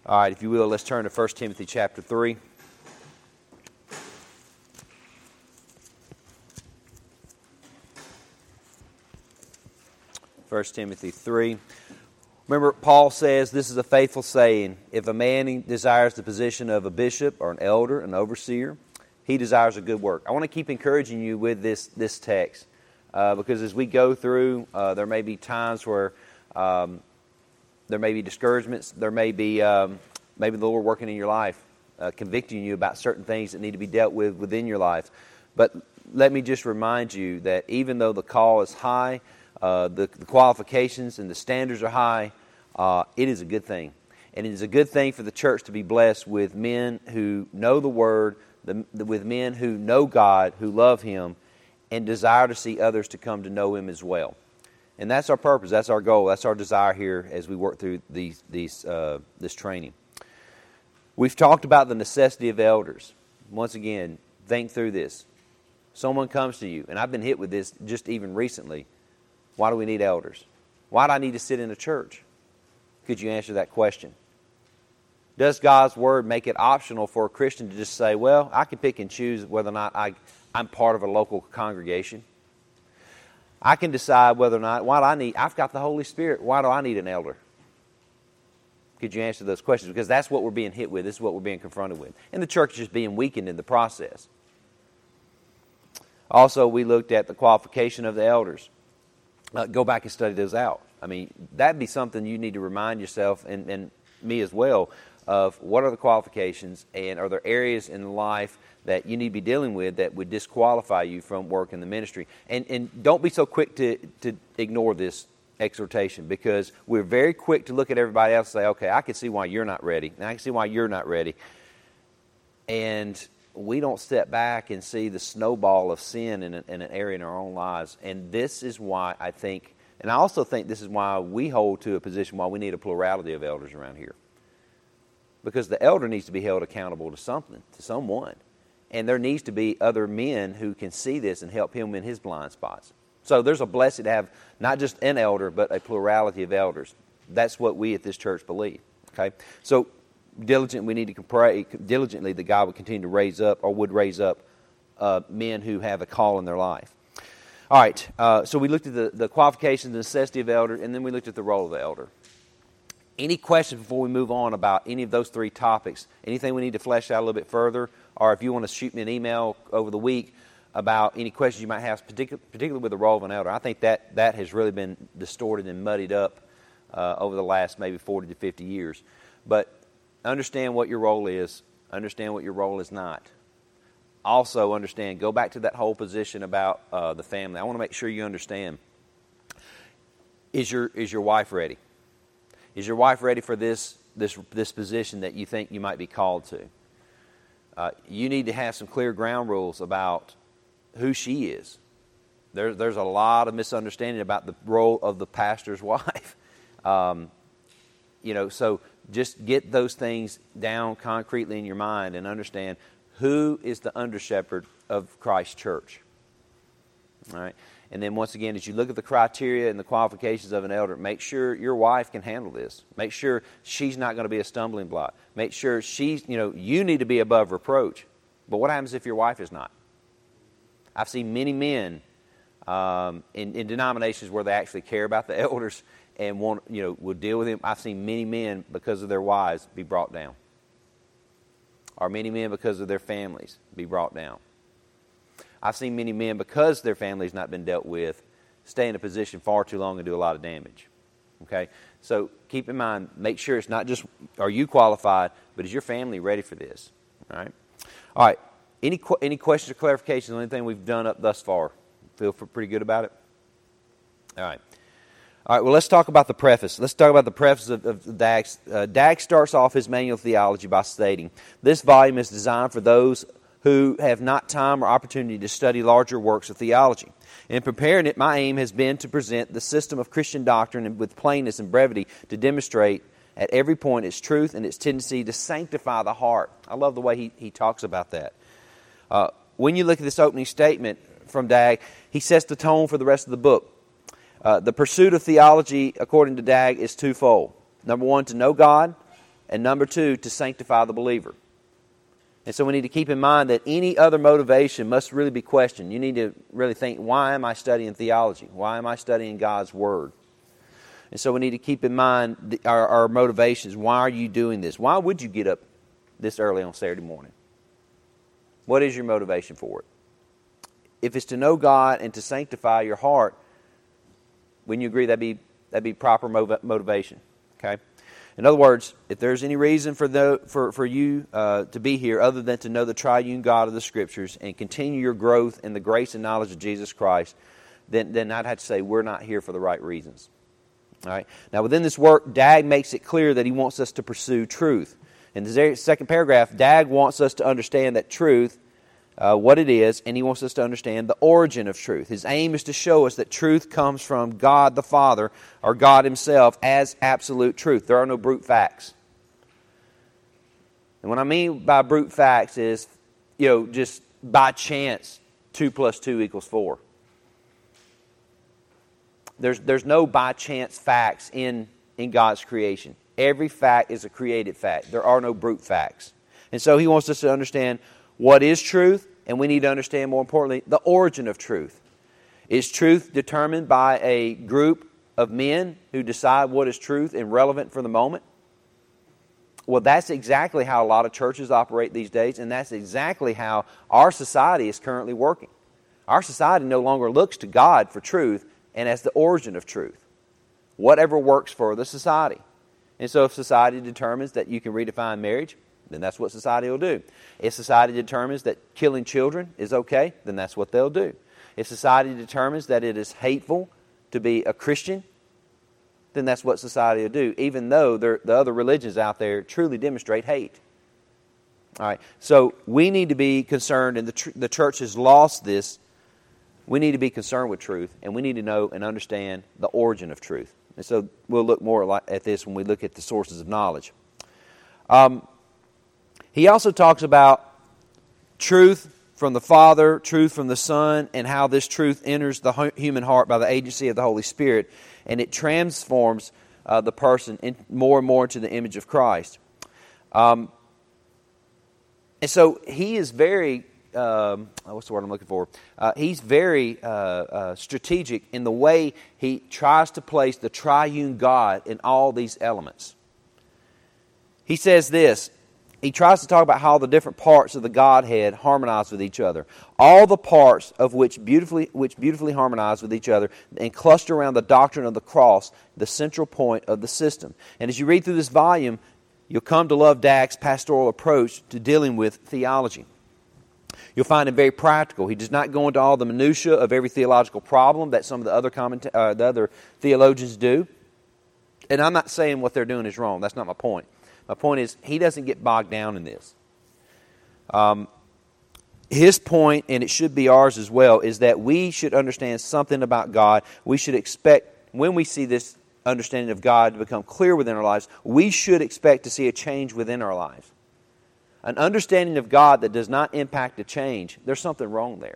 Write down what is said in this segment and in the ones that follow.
All right, if you will, let's turn to 1 Timothy chapter 3. 1 Timothy 3. Remember, Paul says, this is a faithful saying, if a man desires the position of a bishop or an elder, an overseer, he desires a good work. I want to keep encouraging you with this text because as we go through, there may be times where there may be discouragements, there may be maybe the Lord working in your life, convicting you about certain things that need to be dealt with within your life. But let me just remind you that even though the call is high, the qualifications and the standards are high, it is a good thing. And it is a good thing for the church to be blessed with men who know the Word, with men who know God, who love Him, and desire to see others to come to know Him as well. And that's our purpose, that's our goal, that's our desire here as we work through this training. We've talked about the necessity of elders. Once again, think through this. Someone comes to you, and I've been hit with this just even recently. Why do we need elders? Why do I need to sit in a church? Could you answer that question? Does God's Word make it optional for a Christian to just say, well, I can pick and choose whether or not I'm part of a local congregation? I can decide whether or not, I've got the Holy Spirit, why do I need an elder? Could you answer those questions? Because that's what we're being hit with, this is what we're being confronted with. And the church is just being weakened in the process. Also, we looked at the qualification of the elders. Go back and study those out. I mean, that'd be something you need to remind yourself, and me as well, of what are the qualifications, and are there areas in life that you need to be dealing with that would disqualify you from work in the ministry. And don't be so quick to ignore this exhortation, because we're very quick to look at everybody else and say, okay, I can see why you're not ready, and I can see why you're not ready. And we don't step back and see the snowball of sin in an area in our own lives. And this is why I think, and I also think this is why we hold to a position why we need a plurality of elders around here. Because the elder needs to be held accountable to something, to someone. And there needs to be other men who can see this and help him in his blind spots. So there's a blessing to have not just an elder, but a plurality of elders. That's what we at this church believe. Okay, so we need to pray diligently that God would continue to raise up, or would raise up men who have a call in their life. All right, so we looked at the qualifications, the necessity of elder, and then we looked at the role of the elder. Any questions before we move on about any of those three topics? Anything we need to flesh out a little bit further? Or if you want to shoot me an email over the week about any questions you might have, particularly with the role of an elder. I think that has really been distorted and muddied up over the last maybe 40 to 50 years. But understand what your role is. Understand what your role is not. Also understand, go back to that whole position about the family. I want to make sure you understand. Is your wife ready? Is your wife ready for this position that you think you might be called to? You need to have some clear ground rules about who she is. There's a lot of misunderstanding about the role of the pastor's wife. So just get those things down concretely in your mind and understand who is the under-shepherd of Christ's church. All right? And then once again, as you look at the criteria and the qualifications of an elder, make sure your wife can handle this. Make sure she's not going to be a stumbling block. Make sure you need to be above reproach. But what happens if your wife is not? I've seen many men in denominations where they actually care about the elders and will deal with them. I've seen many men, because of their wives, be brought down. Or many men, because of their families, be brought down. I've seen many men, because their family's not been dealt with, stay in a position far too long and do a lot of damage. Okay? So keep in mind, make sure it's not just, are you qualified, but is your family ready for this? All right? All right. Any questions or clarifications on anything we've done up thus far? Feel pretty good about it? All right. All right, well, let's talk about the preface. Let's talk about the preface of Dag's. Dag starts off his manual of theology by stating, this volume is designed for those who have not time or opportunity to study larger works of theology. In preparing it, my aim has been to present the system of Christian doctrine with plainness and brevity to demonstrate at every point its truth and its tendency to sanctify the heart. I love the way he talks about that. When you look at this opening statement from Dag, he sets the tone for the rest of the book. The pursuit of theology, according to Dag, is twofold. Number one, to know God, And number two, to sanctify the believer. And so we need to keep in mind that any other motivation must really be questioned. You need to really think, why am I studying theology? Why am I studying God's Word? And so we need to keep in mind our motivations. Why are you doing this? Why would you get up this early on Saturday morning? What is your motivation for it? If it's to know God and to sanctify your heart, wouldn't you agree that'd be proper motivation? Okay. In other words, if there's any reason for you to be here other than to know the triune God of the Scriptures and continue your growth in the grace and knowledge of Jesus Christ, then I'd have to say we're not here for the right reasons. All right. Now, within this work, Dag makes it clear that he wants us to pursue truth. In the second paragraph, Dag wants us to understand that truth, what it is, and he wants us to understand the origin of truth. His aim is to show us that truth comes from God the Father, or God Himself, as absolute truth. There are no brute facts. And what I mean by brute facts is, just by chance, 2 + 2 = 4. There's no by chance facts in God's creation. Every fact is a created fact. There are no brute facts. And so he wants us to understand what is truth, and we need to understand, more importantly, the origin of truth. Is truth determined by a group of men who decide what is truth and relevant for the moment? Well, that's exactly how a lot of churches operate these days, and that's exactly how our society is currently working. Our society no longer looks to God for truth and as the origin of truth. Whatever works for the society. And so if society determines that you can redefine marriage, then that's what society will do. If society determines that killing children is okay, then that's what they'll do. If society determines that it is hateful to be a Christian, then that's what society will do, even though the other religions out there truly demonstrate hate. All right, so we need to be concerned, and the church has lost this. We need to be concerned with truth, and we need to know and understand the origin of truth. And so we'll look more at this when we look at the sources of knowledge. He also talks about truth from the Father, truth from the Son, and how this truth enters the human heart by the agency of the Holy Spirit, and it transforms the person more and more into the image of Christ. And so he is very, what's the word I'm looking for? He's very strategic in the way he tries to place the triune God in all these elements. He says this. He tries to talk about how the different parts of the Godhead harmonize with each other. All the parts of which beautifully harmonize with each other and cluster around the doctrine of the cross, the central point of the system. And as you read through this volume, you'll come to love Dag's pastoral approach to dealing with theology. You'll find him very practical. He does not go into all the minutiae of every theological problem that some of the other theologians do. And I'm not saying what they're doing is wrong. That's not my point. My point is, he doesn't get bogged down in this. His point, and it should be ours as well, is that we should understand something about God. We should expect, when we see this understanding of God to become clear within our lives, we should expect to see a change within our lives. An understanding of God that does not impact a change, there's something wrong there.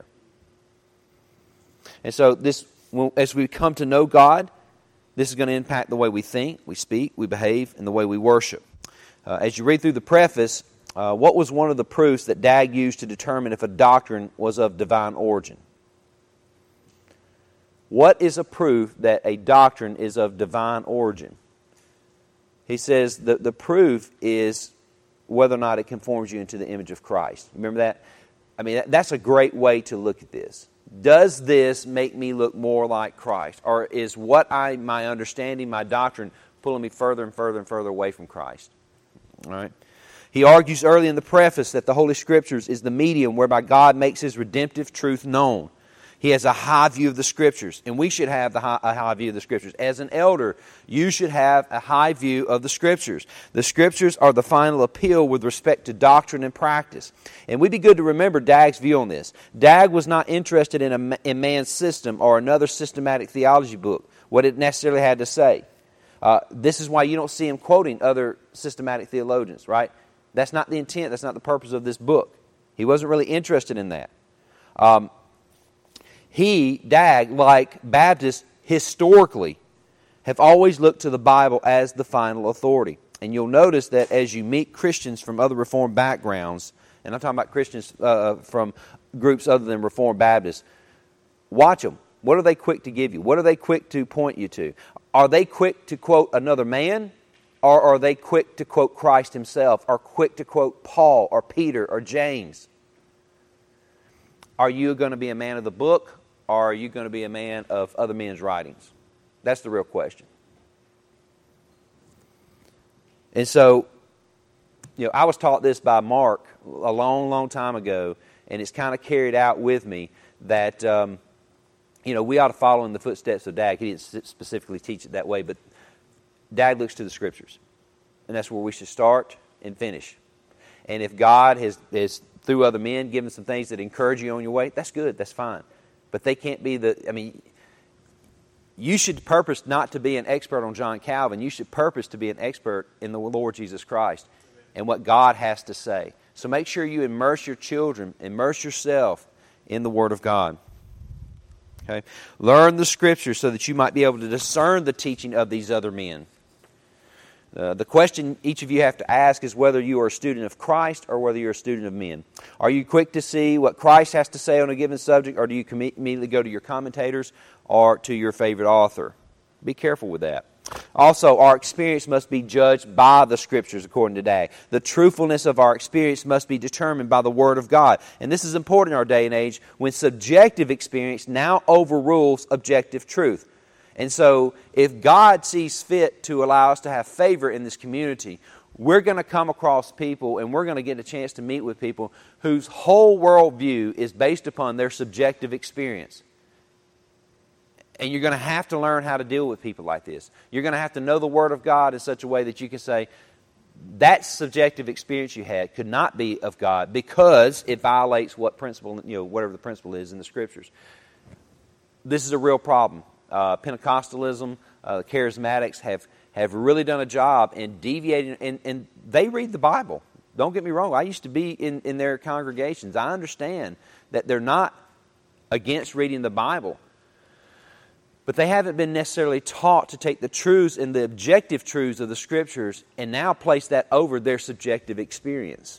And so as we come to know God, this is going to impact the way we think, we speak, we behave, and the way we worship. As you read through the preface, what was one of the proofs that Dag used to determine if a doctrine was of divine origin? What is a proof that a doctrine is of divine origin? He says the proof is whether or not it conforms you into the image of Christ. Remember that? I mean, that's a great way to look at this. Does this make me look more like Christ? Or is my understanding, my doctrine, pulling me further and further and further away from Christ? All right. He argues early in the preface that the Holy Scriptures is the medium whereby God makes His redemptive truth known. He has a high view of the Scriptures, and we should have a high view of the Scriptures. As an elder, you should have a high view of the Scriptures. The Scriptures are the final appeal with respect to doctrine and practice. And we'd be good to remember Dag's view on this. Dag was not interested in man's system or another systematic theology book, what it necessarily had to say. This is why you don't see him quoting other systematic theologians, right? That's not the intent. That's not the purpose of this book. He wasn't really interested in that. Dag, like Baptists, historically, have always looked to the Bible as the final authority. And you'll notice that as you meet Christians from other Reformed backgrounds, and I'm talking about Christians from groups other than Reformed Baptists, watch them. What are they quick to give you? What are they quick to point you to? Are they quick to quote another man? Or are they quick to quote Christ Himself? Or quick to quote Paul or Peter or James? Are you going to be a man of the book? Or are you going to be a man of other men's writings? That's the real question. And so, I was taught this by Mark a long, long time ago, and it's kind of carried out with me that, we ought to follow in the footsteps of Dad. He didn't specifically teach it that way, but Dad looks to the Scriptures. And that's where we should start and finish. And if God has through other men, given some things that encourage you on your way, that's good, that's fine. But they can't be you should purpose not to be an expert on John Calvin. You should purpose to be an expert in the Lord Jesus Christ and what God has to say. So make sure you immerse your children, immerse yourself in the Word of God. Okay? Learn the Scriptures so that you might be able to discern the teaching of these other men. The question each of you have to ask is whether you are a student of Christ or whether you're a student of men. Are you quick to see what Christ has to say on a given subject, or do you immediately go to your commentators or to your favorite author? Be careful with that. Also, our experience must be judged by the Scriptures, according to Dag. The truthfulness of our experience must be determined by the Word of God. And this is important in our day and age when subjective experience now overrules objective truth. And so, if God sees fit to allow us to have favor in this community, we're going to come across people and we're going to get a chance to meet with people whose whole worldview is based upon their subjective experience. And you're going to have to learn how to deal with people like this. You're going to have to know the Word of God in such a way that you can say, that subjective experience you had could not be of God because it violates what principle, whatever the principle is in the Scriptures. This is a real problem. Pentecostalism, charismatics have really done a job in deviating, and they read the Bible. Don't get me wrong. I used to be in their congregations. I understand that they're not against reading the Bible, but they haven't been necessarily taught to take the truths and the objective truths of the Scriptures and now place that over their subjective experience.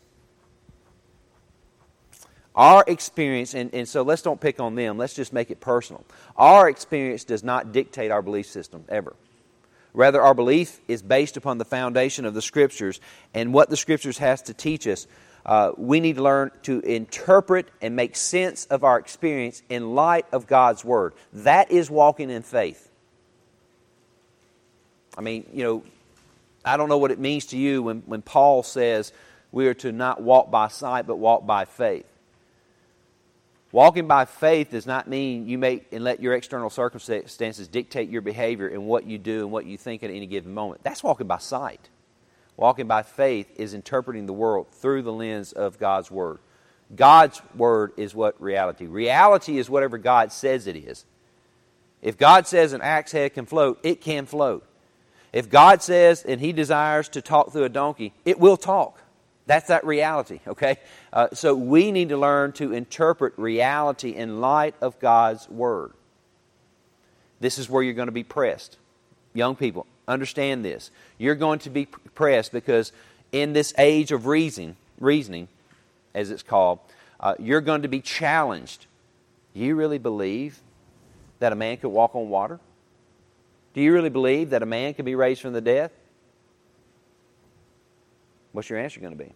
Our experience, and so let's don't pick on them, let's just make it personal. Our experience does not dictate our belief system, ever. Rather, our belief is based upon the foundation of the Scriptures and what the Scriptures has to teach us. We need to learn to interpret and make sense of our experience in light of God's Word. That is walking in faith. I don't know what it means to you when Paul says we are to not walk by sight but walk by faith. Walking by faith does not mean you make and let your external circumstances dictate your behavior and what you do and what you think at any given moment. That's walking by sight. Walking by faith is interpreting the world through the lens of God's Word. God's Word is what reality. Reality is whatever God says it is. If God says an axe head can float, it can float. If God says and He desires to talk through a donkey, it will talk. That's that reality, okay? So we need to learn to interpret reality in light of God's Word. This is where you're going to be pressed. Young people, understand this. You're going to be pressed because in this age of reasoning, as it's called, you're going to be challenged. Do you really believe that a man could walk on water? Do you really believe that a man can be raised from the dead? What's your answer going to be?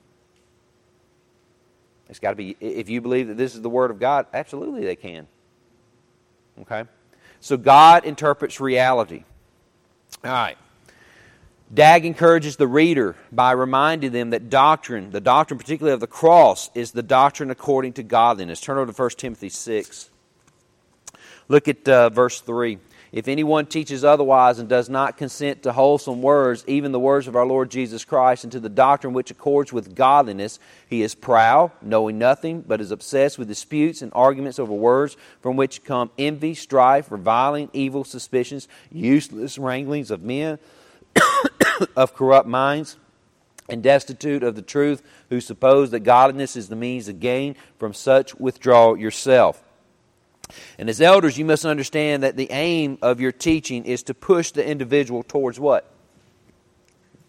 It's got to be, if you believe that this is the Word of God, absolutely they can. Okay? So God interprets reality. All right. Dag encourages the reader by reminding them that the doctrine particularly of the cross, is the doctrine according to godliness. Turn over to 1 Timothy 6. Look at verse 3. If anyone teaches otherwise and does not consent to wholesome words, even the words of our Lord Jesus Christ, and to the doctrine which accords with godliness, he is proud, knowing nothing, but is obsessed with disputes and arguments over words, from which come envy, strife, reviling, evil suspicions, useless wranglings of men of corrupt minds, and destitute of the truth, who suppose that godliness is the means of gain. From such withdraw yourself. And as elders, you must understand that the aim of your teaching is to push the individual towards what?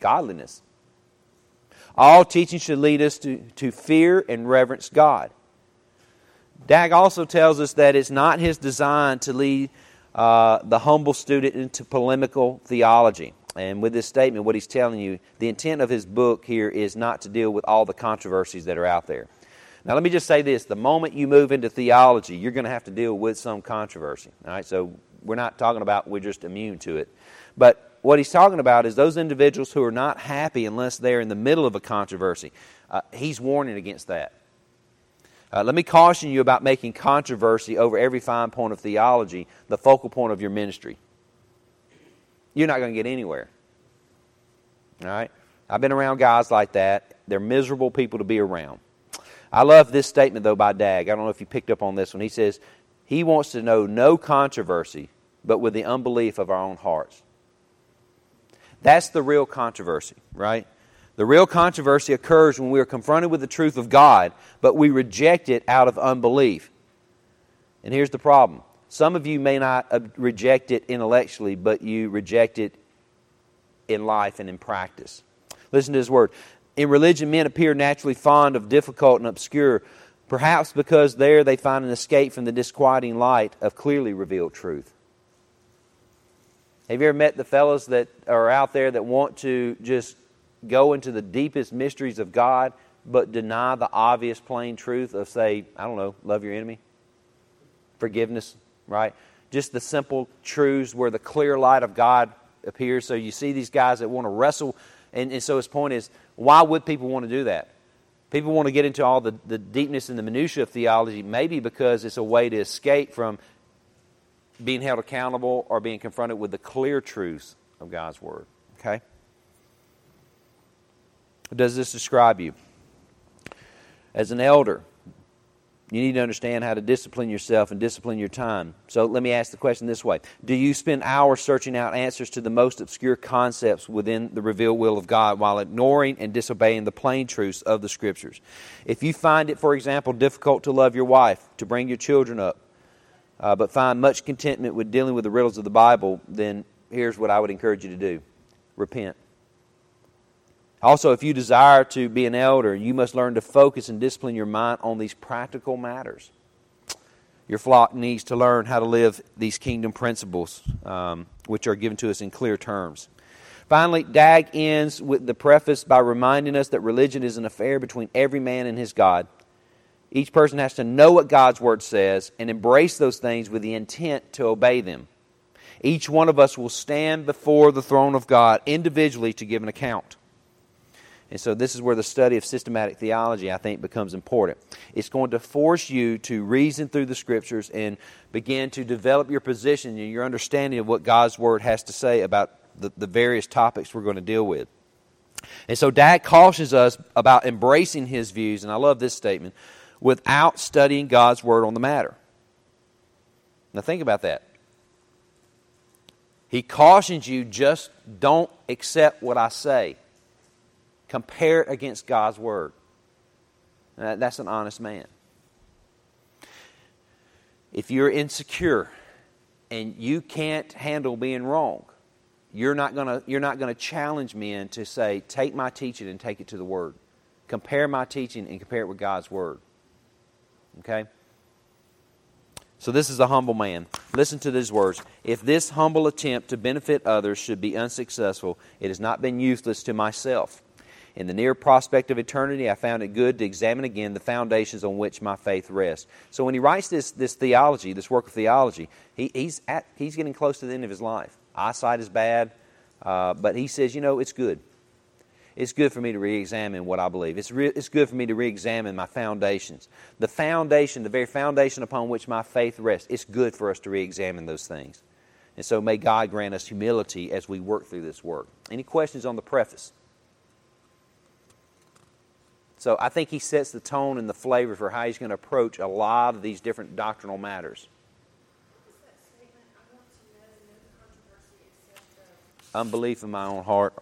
godliness. All teaching should lead us to fear and reverence God. Dag also tells us that it's not his design to lead the humble student into polemical theology. And with this statement, what he's telling you, the intent of his book here is not to deal with all the controversies that are out there. Now, let me just say this. The moment you move into theology, you're going to have to deal with some controversy. All right, so we're not talking about we're just immune to it. But what he's talking about is those individuals who are not happy unless they're in the middle of a controversy. He's warning against that. Let me caution you about making controversy over every fine point of theology the focal point of your ministry. You're not going to get anywhere. All right? I've been around guys like that. They're miserable people to be around. I love this statement, though, by Dag. I don't know if you picked up on this one. He says, he wants to know no controversy, but with the unbelief of our own hearts. That's the real controversy, right? The real controversy occurs when we are confronted with the truth of God, but we reject it out of unbelief. And here's the problem. Some of you may not reject it intellectually, but you reject it in life and in practice. Listen to his word. In religion, men appear naturally fond of difficult and obscure, perhaps because there they find an escape from the disquieting light of clearly revealed truth. Have you ever met the fellows that are out there that want to just go into the deepest mysteries of God, but deny the obvious plain truth of, say, I don't know, love your enemy? Forgiveness, right? Just the simple truths where the clear light of God appears. So you see these guys that want to wrestle. And so his point is, why would people want to do that? People want to get into all the deepness and the minutiae of theology, maybe because it's a way to escape from being held accountable or being confronted with the clear truths of God's Word. Okay? Does this describe you? As an elder, you need to understand how to discipline yourself and discipline your time. So let me ask the question this way. Do you spend hours searching out answers to the most obscure concepts within the revealed will of God while ignoring and disobeying the plain truths of the Scriptures? If you find it, for example, difficult to love your wife, to bring your children up, but find much contentment with dealing with the riddles of the Bible, then here's what I would encourage you to do. Repent. Also, if you desire to be an elder, you must learn to focus and discipline your mind on these practical matters. Your flock needs to learn how to live these kingdom principles, which are given to us in clear terms. Finally, Dag ends with the preface by reminding us that religion is an affair between every man and his God. Each person has to know what God's Word says and embrace those things with the intent to obey them. Each one of us will stand before the throne of God individually to give an account. And so this is where the study of systematic theology, I think, becomes important. It's going to force you to reason through the Scriptures and begin to develop your position and your understanding of what God's Word has to say about the various topics we're going to deal with. And so Dag cautions us about embracing his views, and I love this statement, without studying God's Word on the matter. Now think about that. He cautions you, just don't accept what I say. Compare it against God's Word. That's an honest man. If you're insecure and you can't handle being wrong, you're not gonna challenge men to say, take my teaching and take it to the Word. Compare my teaching and compare it with God's Word. Okay? So this is a humble man. Listen to these words. If this humble attempt to benefit others should be unsuccessful, it has not been useless to myself. In the near prospect of eternity, I found it good to examine again the foundations on which my faith rests. So when he writes this theology, this work of theology, he's getting close to the end of his life. Eyesight is bad, but he says, it's good. It's good for me to re-examine what I believe. It's good for me to re-examine my foundations. The foundation, the very foundation upon which my faith rests, it's good for us to re-examine those things. And so may God grant us humility as we work through this work. Any questions on the preface? So I think he sets the tone and the flavor for how he's going to approach a lot of these different doctrinal matters. Unbelief in my own heart.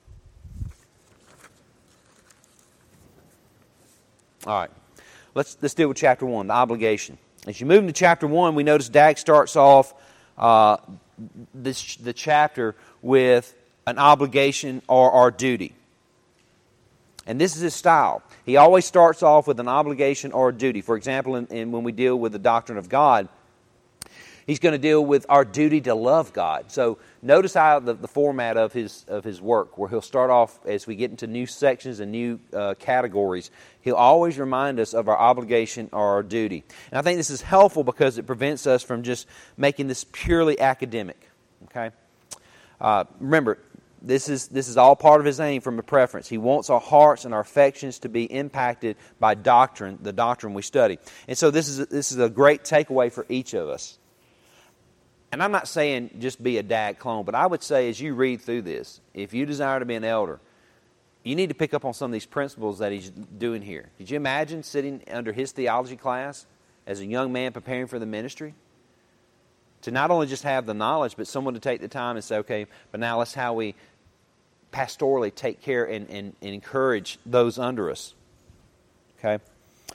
All right, let's deal with chapter 1, the obligation. As you move into chapter 1, we notice Dag starts off the chapter with an obligation, or our duty. And this is his style. He always starts off with an obligation or a duty. For example, when we deal with the doctrine of God, he's going to deal with our duty to love God. So notice how the format of his work, where he'll start off as we get into new sections and new categories, he'll always remind us of our obligation or our duty. And I think this is helpful because it prevents us from just making this purely academic. Okay? Remember, this is all part of his aim from a preference. He wants our hearts and our affections to be impacted by doctrine, the doctrine we study. And so this is a great takeaway for each of us. And I'm not saying just be a dad clone, but I would say as you read through this, if you desire to be an elder, you need to pick up on some of these principles that he's doing here. Did you imagine sitting under his theology class as a young man preparing for the ministry? To not only just have the knowledge, but someone to take the time and say, okay, but now let's how we pastorally take care and encourage those under us. Okay?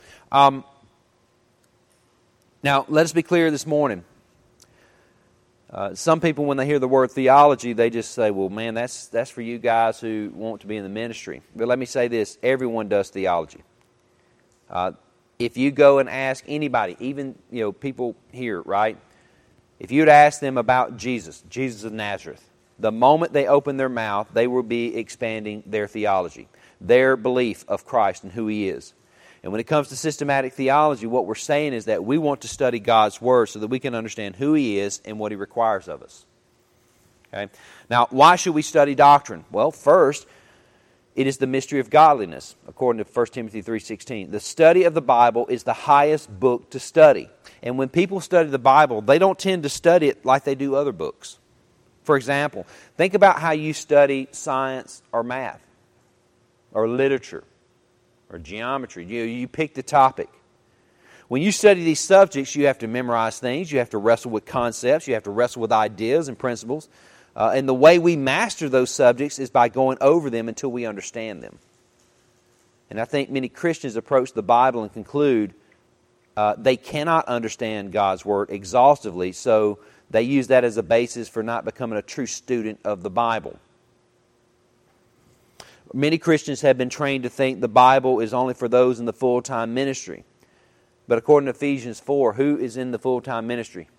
Now, let us be clear this morning. Some people, when they hear the word theology, they just say, well, man, that's for you guys who want to be in the ministry. But let me say this, everyone does theology. If you go and ask anybody, even people here, right? If you'd ask them about Jesus of Nazareth, the moment they open their mouth, they will be expanding their theology, their belief of Christ and who He is. And when it comes to systematic theology, what we're saying is that we want to study God's Word so that we can understand who He is and what He requires of us. Okay? Now, why should we study doctrine? Well, first, it is the mystery of godliness, according to 1 Timothy 3:16. The study of the Bible is the highest book to study. And when people study the Bible, they don't tend to study it like they do other books. For example, think about how you study science or math or literature or geometry. You pick the topic. When you study these subjects, you have to memorize things, you have to wrestle with concepts, you have to wrestle with ideas and principles. And the way we master those subjects is by going over them until we understand them. And I think many Christians approach the Bible and conclude they cannot understand God's Word exhaustively, so they use that as a basis for not becoming a true student of the Bible. Many Christians have been trained to think the Bible is only for those in the full-time ministry. But according to Ephesians 4, who is in the full-time ministry?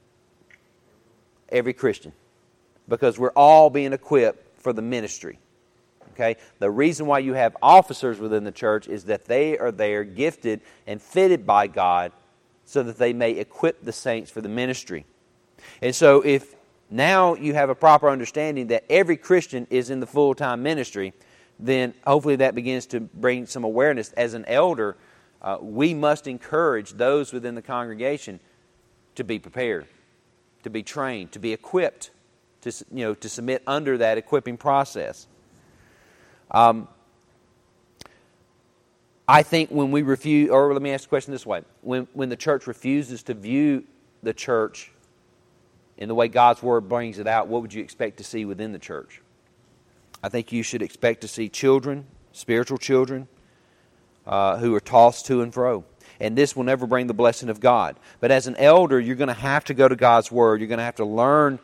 Every Christian. Because we're all being equipped for the ministry. Okay? The reason why you have officers within the church is that they are there gifted and fitted by God so that they may equip the saints for the ministry. And so if now you have a proper understanding that every Christian is in the full-time ministry, then hopefully that begins to bring some awareness. As an elder, we must encourage those within the congregation to be prepared, to be trained, to be equipped, to submit under that equipping process. I think when we refuse, or let me ask the question this way, when the church refuses to view the church in the way God's Word brings it out, what would you expect to see within the church? I think you should expect to see children, spiritual children, who are tossed to and fro. And this will never bring the blessing of God. But as an elder, you're going to have to go to God's Word. You're going to have to learn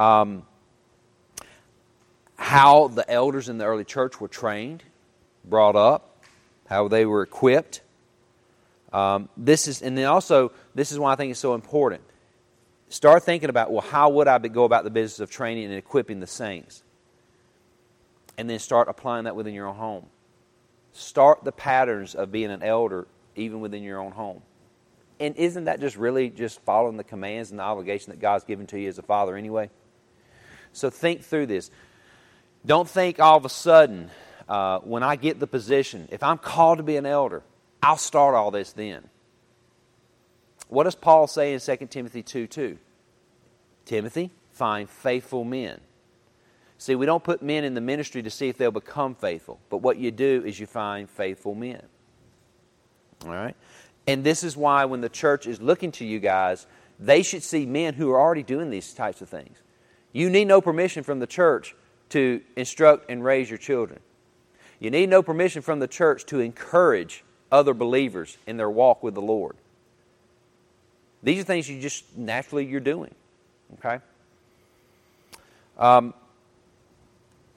how the elders in the early church were trained, brought up, how they were equipped. This is why I think it's so important. Start thinking about, well, how would I go about the business of training and equipping the saints? And then start applying that within your own home. Start the patterns of being an elder even within your own home. And isn't that just really just following the commands and the obligation that God's given to you as a father anyway? So think through this. Don't think all of a sudden, when I get the position, if I'm called to be an elder, I'll start all this then. What does Paul say in 2 Timothy 2:2? Timothy, find faithful men. See, we don't put men in the ministry to see if they'll become faithful. But what you do is you find faithful men. All right? And this is why when the church is looking to you guys, they should see men who are already doing these types of things. You need no permission from the church to instruct and raise your children. You need no permission from the church to encourage other believers in their walk with the Lord. These are things you're doing. Okay?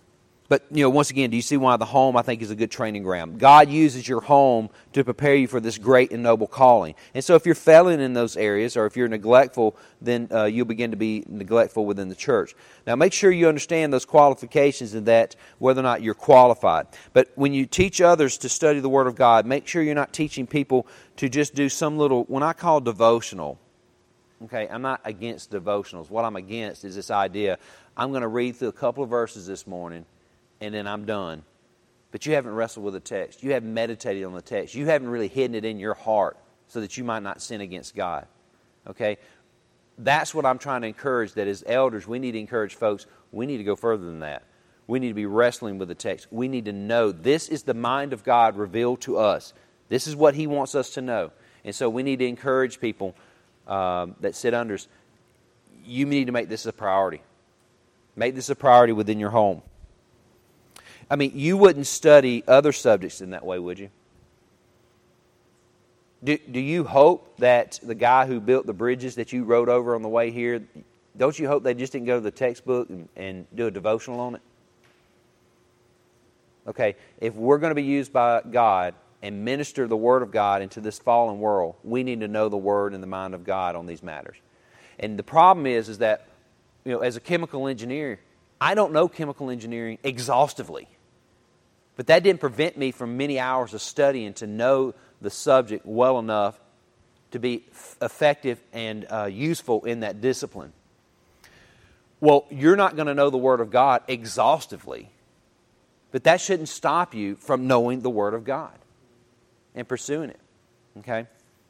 But, once again, do you see why the home, I think, is a good training ground? God uses your home to prepare you for this great and noble calling. And so if you're failing in those areas, or if you're neglectful, then you'll begin to be neglectful within the church. Now, make sure you understand those qualifications and that whether or not you're qualified. But when you teach others to study the Word of God, make sure you're not teaching people to just do some little, when I call devotional, okay, I'm not against devotionals. What I'm against is this idea, I'm going to read through a couple of verses this morning, and then I'm done. But you haven't wrestled with the text. You haven't meditated on the text. You haven't really hidden it in your heart so that you might not sin against God. Okay? That's what I'm trying to encourage, that as elders, we need to encourage folks, we need to go further than that. We need to be wrestling with the text. We need to know this is the mind of God revealed to us. This is what He wants us to know. And so we need to encourage people that sit under us. You need to make this a priority. Make this a priority within your home. I mean, you wouldn't study other subjects in that way, would you? Do you hope that the guy who built the bridges that you rode over on the way here, don't you hope they just didn't go to the textbook and do a devotional on it? Okay, if we're going to be used by God and minister the Word of God into this fallen world, we need to know the Word and the mind of God on these matters. And the problem is that, as a chemical engineer, I don't know chemical engineering exhaustively. But that didn't prevent me from many hours of studying to know the subject well enough to be effective and useful in that discipline. Well, you're not going to know the Word of God exhaustively, but that shouldn't stop you from knowing the Word of God and pursuing it. Okay?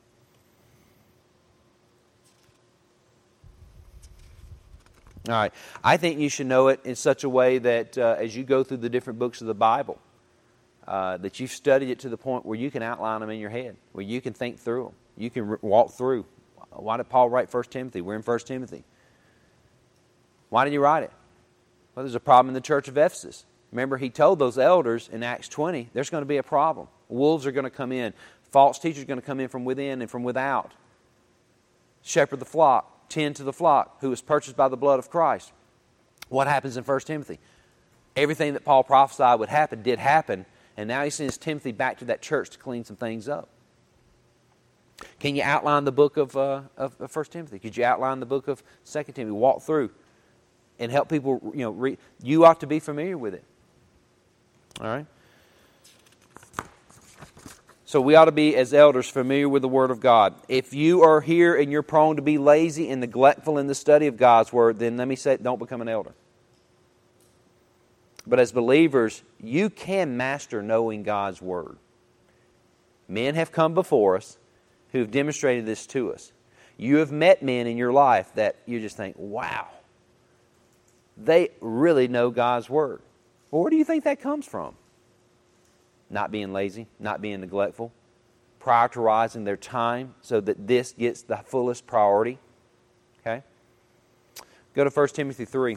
All right. I think you should know it in such a way that as you go through the different books of the Bible, that you've studied it to the point where you can outline them in your head, where you can think through them. You can walk through. Why did Paul write 1 Timothy? We're in 1 Timothy. Why did he write it? Well, there's a problem in the church of Ephesus. Remember, he told those elders in Acts 20, there's going to be a problem. Wolves are going to come in. False teachers are going to come in from within and from without. Shepherd the flock, tend to the flock, who was purchased by the blood of Christ. What happens in 1 Timothy? Everything that Paul prophesied would happen did happen, and now he sends Timothy back to that church to clean some things up. Can you outline the book of 1 Timothy? Could you outline the book of 2 Timothy? Walk through and help people, read. You ought to be familiar with it. All right? So we ought to be, as elders, familiar with the Word of God. If you are here and you're prone to be lazy and neglectful in the study of God's Word, then let me say, don't become an elder. But as believers, you can master knowing God's Word. Men have come before us who have demonstrated this to us. You have met men in your life that you just think, wow, they really know God's Word. Well, where do you think that comes from? Not being lazy, not being neglectful, prioritizing their time so that this gets the fullest priority. Okay? Go to 1 Timothy 3.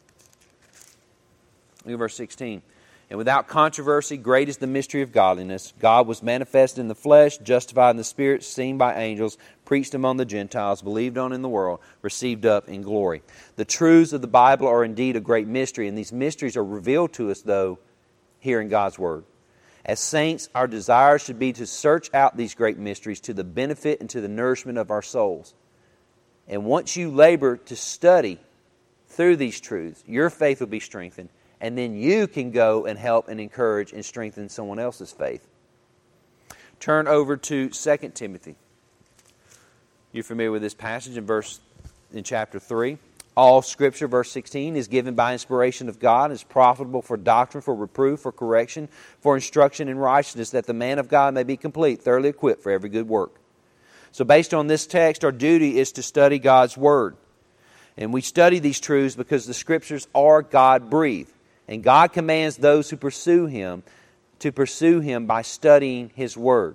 Look at verse 16. And without controversy, great is the mystery of godliness. God was manifest in the flesh, justified in the Spirit, seen by angels, preached among the Gentiles, believed on in the world, received up in glory. The truths of the Bible are indeed a great mystery, and these mysteries are revealed to us, though, here in God's Word. As saints, our desire should be to search out these great mysteries to the benefit and to the nourishment of our souls. And once you labor to study through these truths, your faith will be strengthened, and then you can go and help and encourage and strengthen someone else's faith. Turn over to 2 Timothy. You're familiar with this passage in chapter 3. All Scripture, verse 16, is given by inspiration of God, is profitable for doctrine, for reproof, for correction, for instruction in righteousness, that the man of God may be complete, thoroughly equipped for every good work. So based on this text, our duty is to study God's Word. And we study these truths because the Scriptures are God-breathed. And God commands those who pursue Him to pursue Him by studying His Word.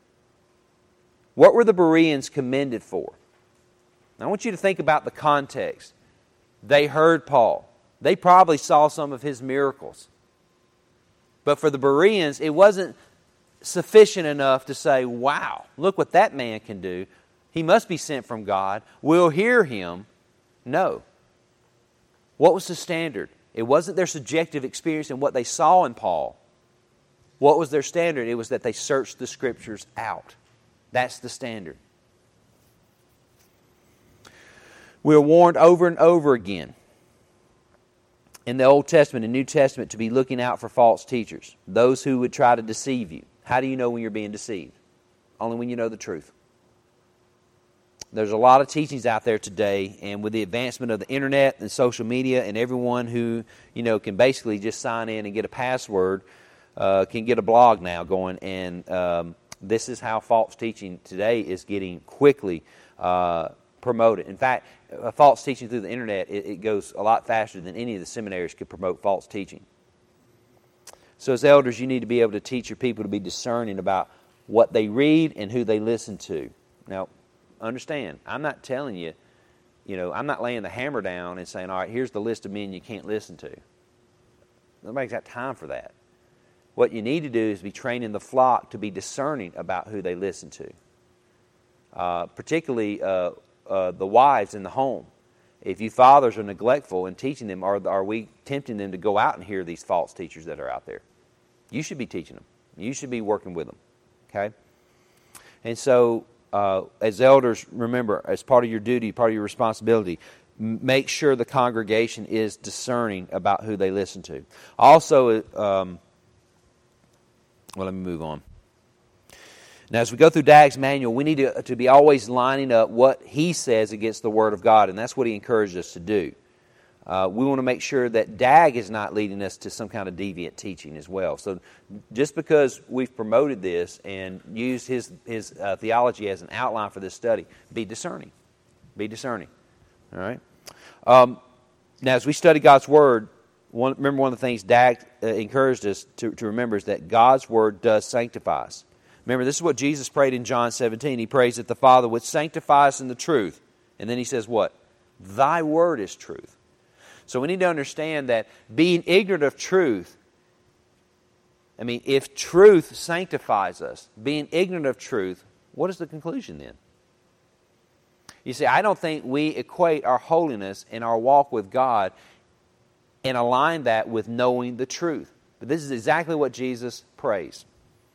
What were the Bereans commended for? Now, I want you to think about the context. They heard Paul. They probably saw some of his miracles. But for the Bereans, it wasn't sufficient enough to say, wow, look what that man can do. He must be sent from God. We'll hear him. No. What was the standard? It wasn't their subjective experience and what they saw in Paul. What was their standard? It was that they searched the Scriptures out. That's the standard. We are warned over and over again in the Old Testament and New Testament to be looking out for false teachers, those who would try to deceive you. How do you know when you're being deceived? Only when you know the truth. There's a lot of teachings out there today, and with the advancement of the internet and social media, and everyone who can basically just sign in and get a password can get a blog now going, and this is how false teaching today is getting quickly promoted. In fact, false teaching through the internet, it goes a lot faster than any of the seminaries could promote false teaching. So as elders, you need to be able to teach your people to be discerning about what they read and who they listen to. Now, understand, I'm not telling you, I'm not laying the hammer down and saying, all right, here's the list of men you can't listen to. Nobody's got time for that. What you need to do is be training the flock to be discerning about who they listen to. Particularly the wives in the home. If you fathers are neglectful in teaching them, are we tempting them to go out and hear these false teachers that are out there? You should be teaching them. You should be working with them. Okay? And so, as elders, remember, as part of your duty, part of your responsibility, make sure the congregation is discerning about who they listen to. Also, let me move on. Now, as we go through Dag's manual, we need to be always lining up what he says against the Word of God, and that's what he encouraged us to do. We want to make sure that Dag is not leading us to some kind of deviant teaching as well. So just because we've promoted this and used his theology as an outline for this study, be discerning. Be discerning. All right? Now, as we study God's Word, remember one of the things Dag encouraged us to remember is that God's Word does sanctify us. Remember, this is what Jesus prayed in John 17. He prays that the Father would sanctify us in the truth. And then he says what? Thy Word is truth. So we need to understand that being ignorant of truth, if truth sanctifies us, being ignorant of truth, what is the conclusion then? You see, I don't think we equate our holiness and our walk with God and align that with knowing the truth. But this is exactly what Jesus prays.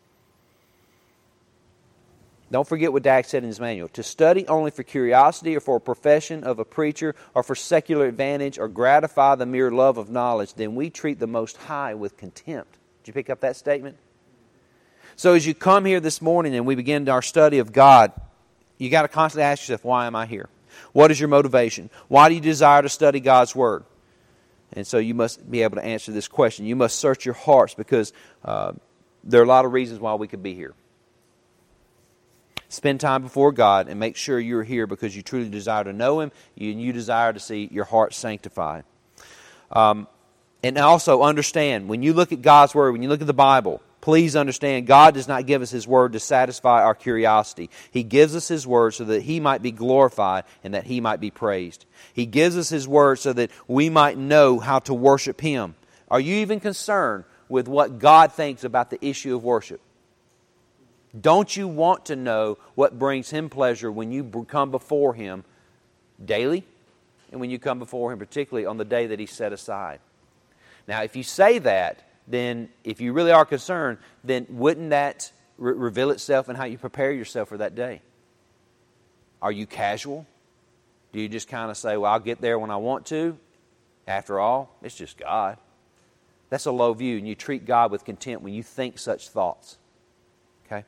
Don't forget what Dag said in his manual. To study only for curiosity or for a profession of a preacher or for secular advantage or gratify the mere love of knowledge, then we treat the Most High with contempt. Did you pick up that statement? So as you come here this morning and we begin our study of God, you got to constantly ask yourself, why am I here? What is your motivation? Why do you desire to study God's Word? And so you must be able to answer this question. You must search your hearts because there are a lot of reasons why we could be here. Spend time before God and make sure you're here because you truly desire to know Him and you desire to see your heart sanctified. And also understand, when you look at God's Word, when you look at the Bible, please understand God does not give us His Word to satisfy our curiosity. He gives us His Word so that He might be glorified and that He might be praised. He gives us His Word so that we might know how to worship Him. Are you even concerned with what God thinks about the issue of worship? Don't you want to know what brings Him pleasure when you come before Him daily and when you come before Him particularly on the day that He set aside? Now, if you say that, then if you really are concerned, then wouldn't that reveal itself in how you prepare yourself for that day? Are you casual? Do you just kind of say, well, I'll get there when I want to? After all, it's just God. That's a low view, and you treat God with contempt when you think such thoughts. Okay?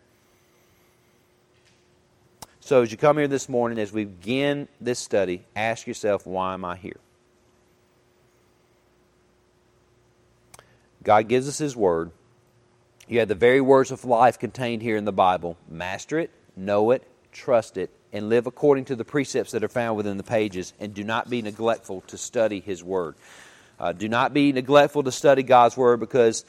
So as you come here this morning, as we begin this study, ask yourself, why am I here? God gives us His Word. You have the very words of life contained here in the Bible. Master it, know it, trust it, and live according to the precepts that are found within the pages, and do not be neglectful to study His Word. Do not be neglectful to study God's Word because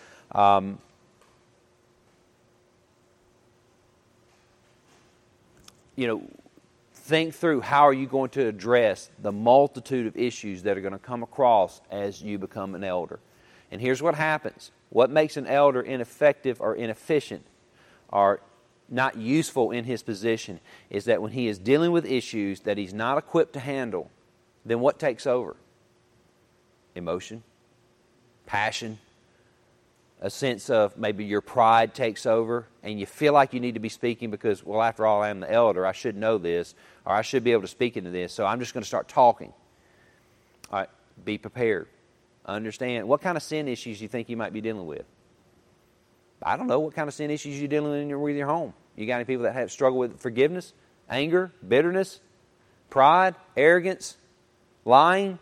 think through how are you going to address the multitude of issues that are going to come across as you become an elder. And here's what happens. What makes an elder ineffective or inefficient or not useful in his position is that when he is dealing with issues that he's not equipped to handle, then what takes over? Emotion. passion, a sense of maybe your pride takes over and you feel like you need to be speaking because, well, after all, I'm the elder. I should know this, or I should be able to speak into this, so I'm just going to start talking. All right, be prepared. Understand. What kind of sin issues you think you might be dealing with? I don't know. What kind of sin issues you're dealing with your home? You got any people that have struggle with forgiveness, anger, bitterness, pride, arrogance, lying,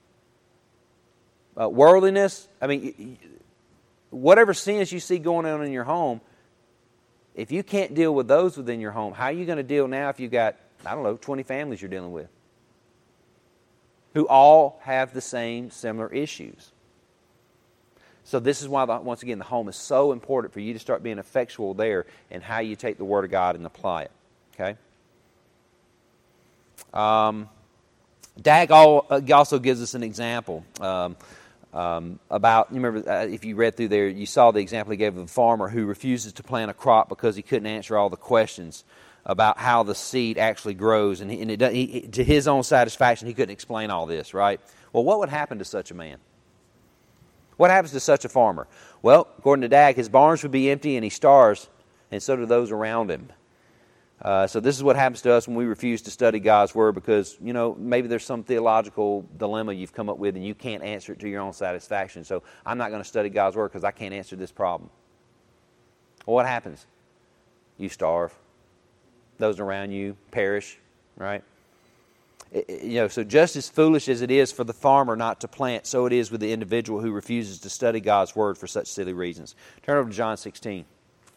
worldliness? I mean, whatever sins you see going on in your home, if you can't deal with those within your home, how are you going to deal now if you've got, 20 families you're dealing with who all have the same similar issues? So this is why, once again, the home is so important for you to start being effectual there in how you take the Word of God and apply it. Okay? Dag also gives us an example about, you remember, if you read through there, you saw the example he gave of the farmer who refuses to plant a crop because he couldn't answer all the questions about how the seed actually grows. And to his own satisfaction, he couldn't explain all this, right? Well, what would happen to such a man? What happens to such a farmer? Well, according to Dag, his barns would be empty and he starves, and so do those around him. So this is what happens to us when we refuse to study God's Word because, maybe there's some theological dilemma you've come up with and you can't answer it to your own satisfaction. So I'm not going to study God's Word because I can't answer this problem. Well, what happens? You starve. Those around you perish, right? So just as foolish as it is for the farmer not to plant, so it is with the individual who refuses to study God's Word for such silly reasons. Turn over to John 16.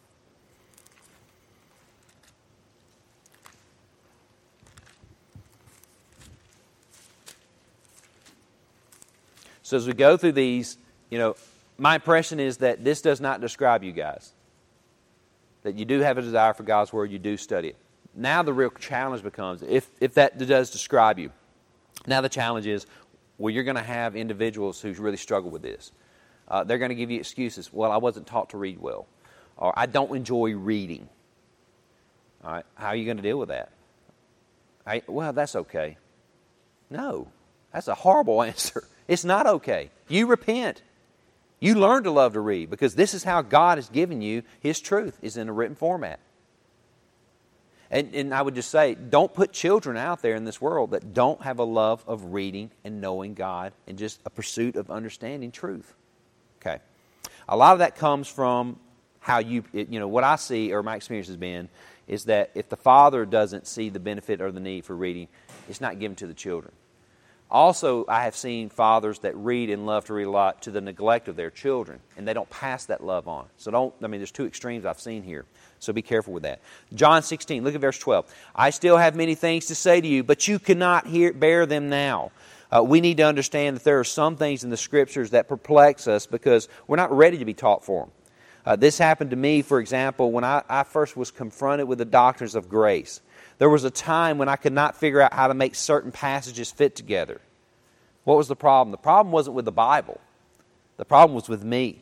So as we go through these, my impression is that this does not describe you guys. That you do have a desire for God's Word, you do study it. Now the real challenge becomes, if that does describe you, now the challenge is, well, you're going to have individuals who really struggle with this. They're going to give you excuses. Well, I wasn't taught to read well. Or I don't enjoy reading. All right, how are you going to deal with that? Well, that's okay. No, that's a horrible answer. It's not okay. You repent. You learn to love to read because this is how God has given you His truth, is in a written format. And I would just say, don't put children out there in this world that don't have a love of reading and knowing God and just a pursuit of understanding truth. Okay. A lot of that comes from how what I see, or my experience has been, is that if the father doesn't see the benefit or the need for reading, it's not given to the children. Also, I have seen fathers that read and love to read a lot to the neglect of their children, and they don't pass that love on. So there's two extremes I've seen here. So be careful with that. John 16, look at verse 12. I still have many things to say to you, but you cannot bear them now. We need to understand that there are some things in the Scriptures that perplex us because we're not ready to be taught for them. This happened to me, for example, when I first was confronted with the doctrines of grace. There was a time when I could not figure out how to make certain passages fit together. What was the problem? The problem wasn't with the Bible. The problem was with me.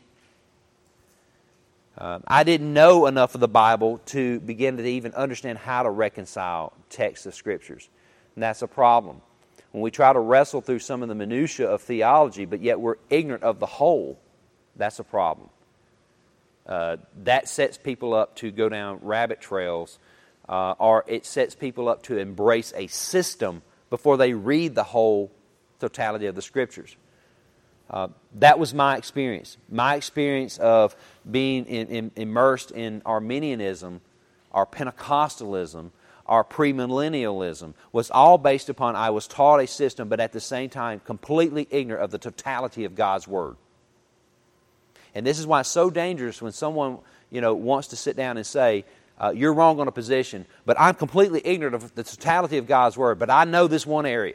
I didn't know enough of the Bible to begin to even understand how to reconcile texts of Scriptures. And that's a problem. When we try to wrestle through some of the minutiae of theology, but yet we're ignorant of the whole, that's a problem. That sets people up to go down rabbit trails, or it sets people up to embrace a system before they read the whole totality of the Scriptures. That was my experience. My experience of being immersed in Arminianism, our Pentecostalism, our premillennialism was all based upon I was taught a system, but at the same time completely ignorant of the totality of God's Word. And this is why it's so dangerous when someone wants to sit down and say, you're wrong on a position, but I'm completely ignorant of the totality of God's Word, but I know this one area.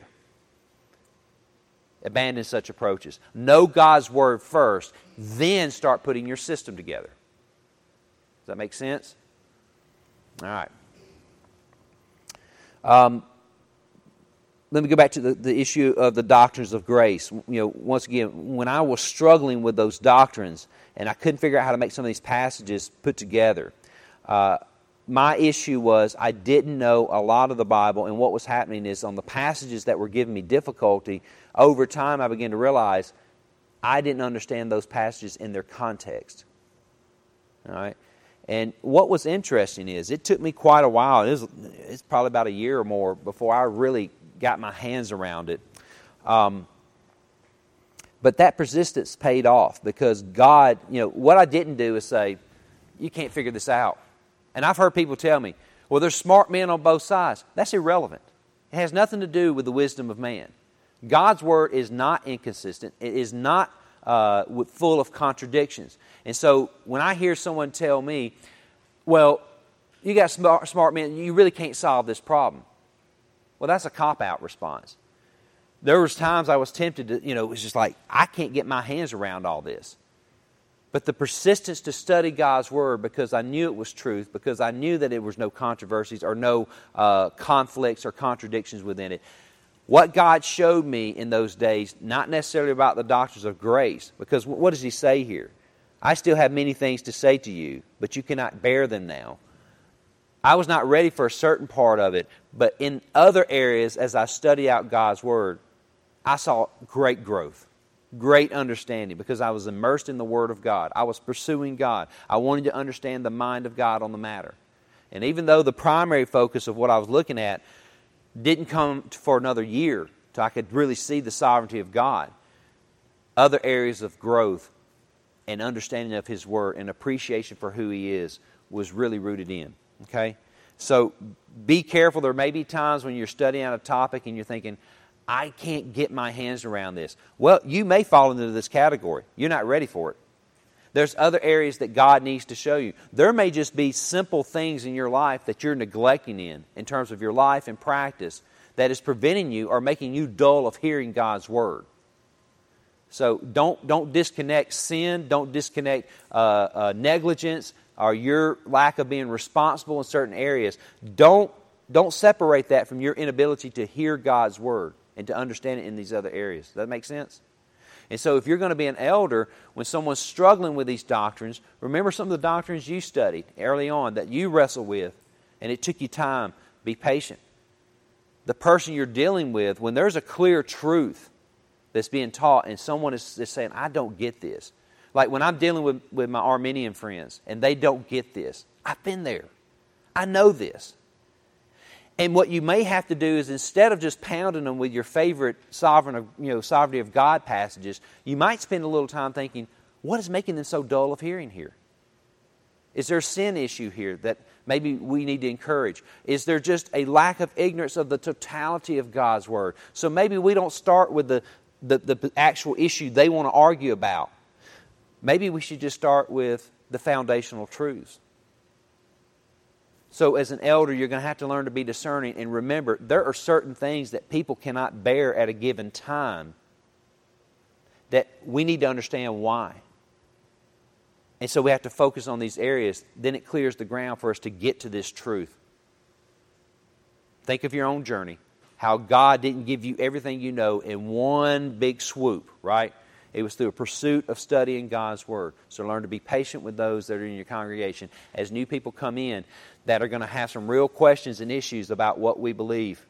Abandon such approaches. Know God's Word first, then start putting your system together. Does that make sense? All right. Let me go back to the issue of the doctrines of grace. Once again, when I was struggling with those doctrines and I couldn't figure out how to make some of these passages put together, my issue was I didn't know a lot of the Bible, and what was happening is on the passages that were giving me difficulty, over time I began to realize I didn't understand those passages in their context. All right? And what was interesting is it took me quite a while. It's probably about a year or more before I really got my hands around it. But that persistence paid off because God, what I didn't do is say, you can't figure this out. And I've heard people tell me, well, there's smart men on both sides. That's irrelevant. It has nothing to do with the wisdom of man. God's Word is not inconsistent. It is not full of contradictions. And so when I hear someone tell me, well, you got smart men, you really can't solve this problem. Well, that's a cop-out response. There was times I was tempted to, it was just like, I can't get my hands around all this. But the persistence to study God's Word because I knew it was truth, because I knew that there was no controversies or no conflicts or contradictions within it. What God showed me in those days, not necessarily about the doctrines of grace, because what does He say here? I still have many things to say to you, but you cannot bear them now. I was not ready for a certain part of it, but in other areas, as I study out God's Word, I saw great growth, great understanding, because I was immersed in the Word of God. I was pursuing God. I wanted to understand the mind of God on the matter. And even though the primary focus of what I was looking at didn't come for another year till I could really see the sovereignty of God, other areas of growth and understanding of His Word and appreciation for who He is was really rooted in. Okay? So be careful. There may be times when you're studying out a topic and you're thinking, I can't get my hands around this. Well, you may fall into this category. You're not ready for it. There's other areas that God needs to show you. There may just be simple things in your life that you're neglecting in terms of your life and practice, that is preventing you or making you dull of hearing God's Word. So don't disconnect sin, don't disconnect negligence or your lack of being responsible in certain areas. Don't separate that from your inability to hear God's Word and to understand it in these other areas. Does that make sense? And so if you're going to be an elder, when someone's struggling with these doctrines, remember some of the doctrines you studied early on that you wrestled with, and it took you time. Be patient. The person you're dealing with, when there's a clear truth that's being taught and someone is saying, I don't get this. Like when I'm dealing with my Arminian friends and they don't get this, I've been there. I know this. And what you may have to do is instead of just pounding them with your favorite sovereignty of God passages, you might spend a little time thinking, what is making them so dull of hearing here? Is there a sin issue here that maybe we need to encourage? Is there just a lack of ignorance of the totality of God's Word? So maybe we don't start with the actual issue they want to argue about. Maybe we should just start with the foundational truths. So as an elder, you're going to have to learn to be discerning. And remember, there are certain things that people cannot bear at a given time that we need to understand why. And so we have to focus on these areas. Then it clears the ground for us to get to this truth. Think of your own journey. How God didn't give you everything you know in one big swoop, right? It was through a pursuit of studying God's Word. So learn to be patient with those that are in your congregation. As new people come in that are going to have some real questions and issues about what we believe,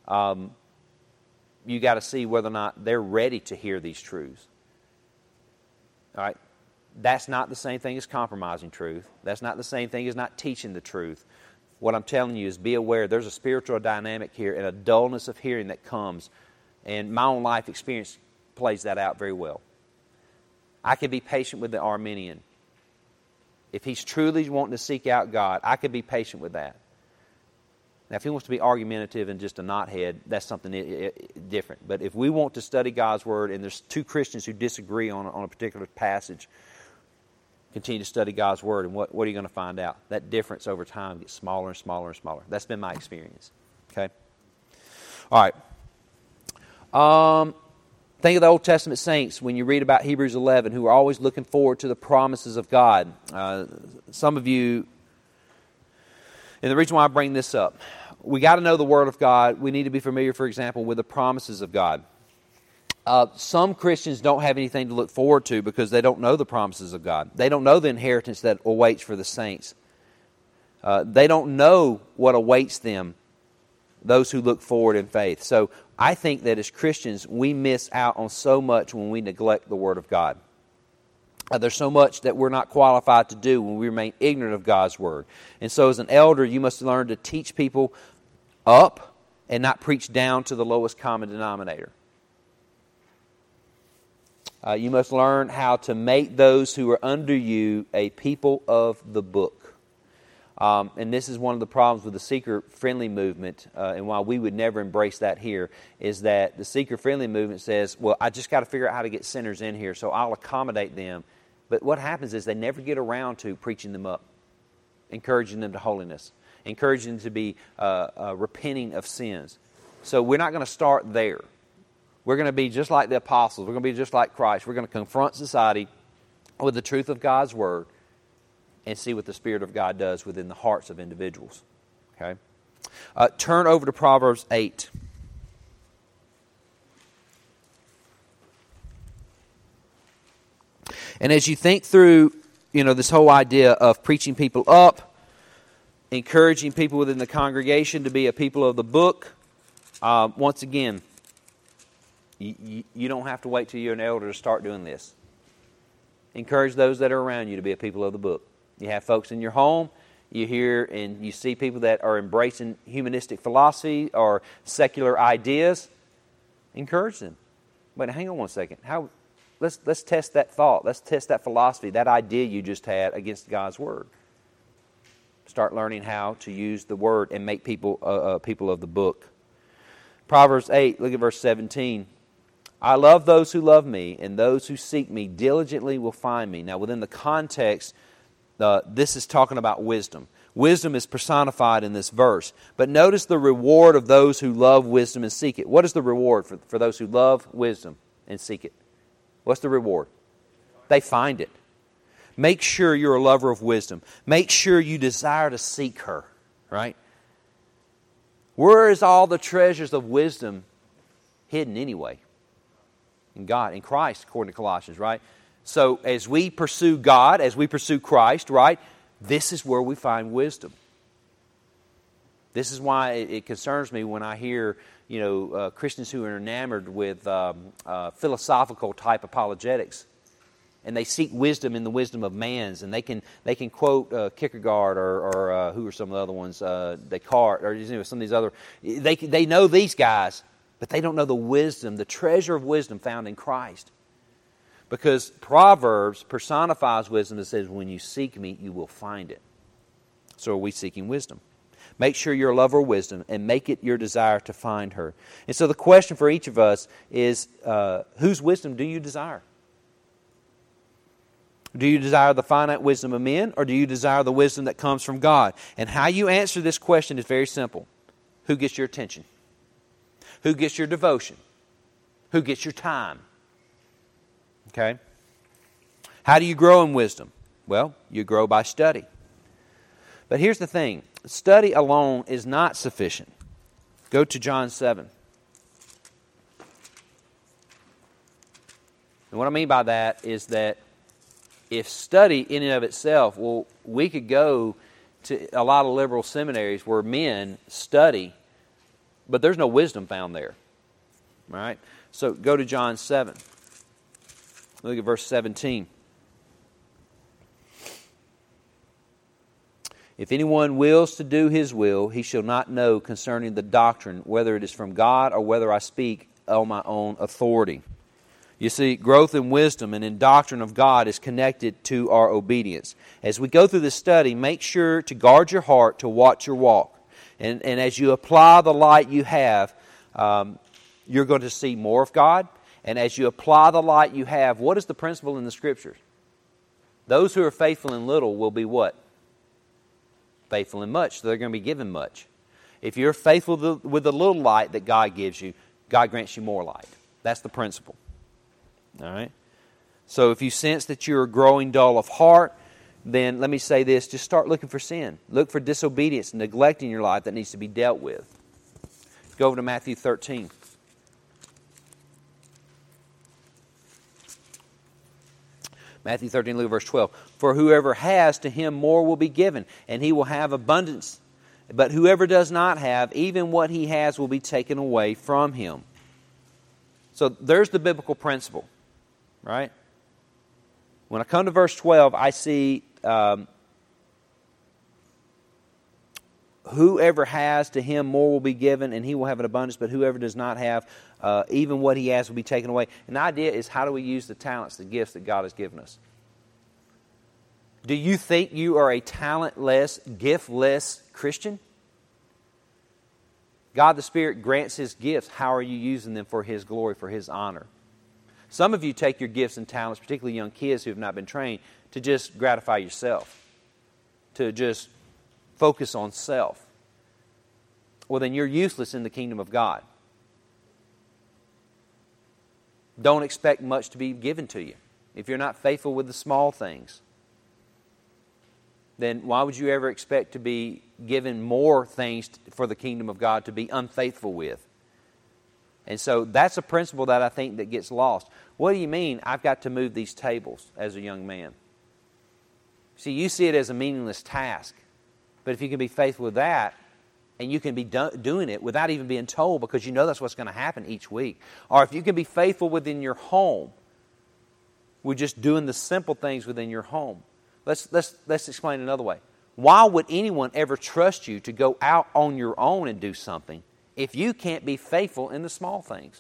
you got to see whether or not they're ready to hear these truths. All right? That's not the same thing as compromising truth. That's not the same thing as not teaching the truth. What I'm telling you is be aware there's a spiritual dynamic here and a dullness of hearing that comes. And my own life experience plays that out very well. I can be patient with the Arminian. If he's truly wanting to seek out God, I can be patient with that. Now, if he wants to be argumentative and just a knothead, that's something different. But if we want to study God's Word and there's two Christians who disagree on a particular passage, continue to study God's Word, and what are you going to find out? That difference over time gets smaller and smaller and smaller. That's been my experience. Okay? All right. Think of the Old Testament saints when you read about Hebrews 11 who are always looking forward to the promises of God. Some of you, and the reason why I bring this up, we got to know the Word of God. We need to be familiar, for example, with the promises of God. Some Christians don't have anything to look forward to because they don't know the promises of God. They don't know the inheritance that awaits for the saints. They don't know what awaits them, those who look forward in faith. So I think that as Christians, we miss out on so much when we neglect the Word of God. There's so much that we're not qualified to do when we remain ignorant of God's Word. And so as an elder, you must learn to teach people up and not preach down to the lowest common denominator. You must learn how to make those who are under you a people of the book. And this is one of the problems with the seeker-friendly movement, and why we would never embrace that here, is that the seeker-friendly movement says, well, I just got to figure out how to get sinners in here, so I'll accommodate them. But what happens is they never get around to preaching them up, encouraging them to holiness, encouraging them to be repenting of sins. So we're not going to start there. We're going to be just like the apostles. We're going to be just like Christ. We're going to confront society with the truth of God's Word and see what the Spirit of God does within the hearts of individuals. Okay? Turn over to Proverbs 8. And as you think through, this whole idea of preaching people up, encouraging people within the congregation to be a people of the book, once again, you don't have to wait till you're an elder to start doing this. Encourage those that are around you to be a people of the book. You have folks in your home, you hear and you see people that are embracing humanistic philosophy or secular ideas. Encourage them. But hang on one second. Let's test that thought. Let's test that philosophy, that idea you just had against God's Word. Start learning how to use the Word and make people people of the book. Proverbs 8, look at verse 17. I love those who love me, and those who seek me diligently will find me. Now, within the context, this is talking about wisdom. Wisdom is personified in this verse. But notice the reward of those who love wisdom and seek it. What is the reward for those who love wisdom and seek it? What's the reward? They find it. Make sure you're a lover of wisdom. Make sure you desire to seek her, right? Where is all the treasures of wisdom hidden anyway? In God, in Christ, according to Colossians, right? So as we pursue God, as we pursue Christ, right, this is where we find wisdom. This is why it concerns me when I hear, Christians who are enamored with philosophical type apologetics, and they seek wisdom in the wisdom of man's, and they can quote Kierkegaard or who are some of the other ones, Descartes, or some of these other. They know these guys, but they don't know the wisdom, the treasure of wisdom found in Christ. Because Proverbs personifies wisdom and says, when you seek me, you will find it. So are we seeking wisdom? Make sure you're a lover of wisdom and make it your desire to find her. And so the question for each of us is, whose wisdom do you desire? Do you desire the finite wisdom of men, or do you desire the wisdom that comes from God? And how you answer this question is very simple. Who gets your attention? Who gets your devotion? Who gets your time? Okay? How do you grow in wisdom? Well, you grow by study. But here's the thing. Study alone is not sufficient. Go to John 7. And what I mean by that is that if study in and of itself, we could go to a lot of liberal seminaries where men study, but there's no wisdom found there. All right? So go to John 7. Look at verse 17. If anyone wills to do his will, he shall not know concerning the doctrine, whether it is from God or whether I speak on my own authority. You see, growth in wisdom and in doctrine of God is connected to our obedience. As we go through this study, make sure to guard your heart, to watch your walk. And as you apply the light you have, you're going to see more of God. And as you apply the light you have, what is the principle in the Scriptures? Those who are faithful in little will be what? Faithful in much. So they're going to be given much. If you're faithful with the little light that God gives you, God grants you more light. That's the principle. All right? So if you sense that you're growing dull of heart, then let me say this, just start looking for sin. Look for disobedience, neglecting your life that needs to be dealt with. Go over to Matthew 13. Matthew 13, look at verse 12. For whoever has, to him more will be given, and he will have abundance. But whoever does not have, even what he has will be taken away from him. So there's the biblical principle, right? When I come to verse 12, I see whoever has, to him more will be given, and he will have an abundance. But whoever does not have, even what he has will be taken away. And the idea is, how do we use the talents, the gifts that God has given us? Do you think you are a talentless, giftless Christian? God the Spirit grants His gifts. How are you using them for His glory, for His honor? Some of you take your gifts and talents, particularly young kids who have not been trained, to just gratify yourself, to just focus on self. Well, then you're useless in the kingdom of God. Don't expect much to be given to you if you're not faithful with the small things. Then why would you ever expect to be given more things for the kingdom of God to be unfaithful with? And so that's a principle that I think that gets lost. What do you mean, I've got to move these tables as a young man? See, you see it as a meaningless task. But if you can be faithful with that, and you can be doing it without even being told, because you know that's what's going to happen each week. Or if you can be faithful within your home, we're just doing the simple things within your home. Let's explain another way. Why would anyone ever trust you to go out on your own and do something if you can't be faithful in the small things?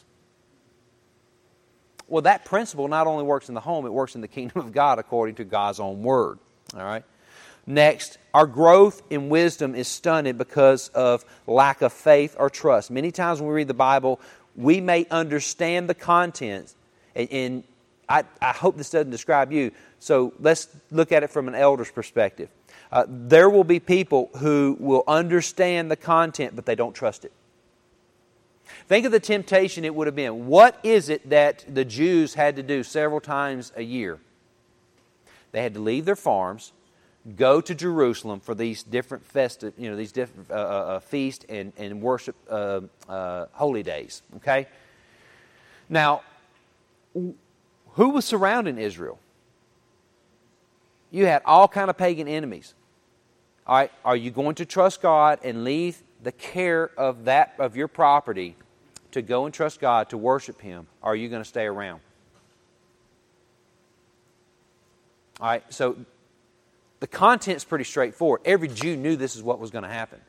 Well, that principle not only works in the home, it works in the kingdom of God according to God's own word. All right. Next, our growth in wisdom is stunted because of lack of faith or trust. Many times when we read the Bible, we may understand the contents, and I hope this doesn't describe you, so let's look at it from an elder's perspective. There will be people who will understand the content, but they don't trust it. Think of the temptation it would have been. What is it that the Jews had to do several times a year? They had to leave their farms, go to Jerusalem for these different festive, these different feast and worship holy days. Okay. Now, who was surrounding Israel? You had all kind of pagan enemies. All right, are you going to trust God and leave the care of your property to go and trust God to worship Him? Or are you going to stay around? All right, so the content's pretty straightforward. Every Jew knew this is what was going to happen.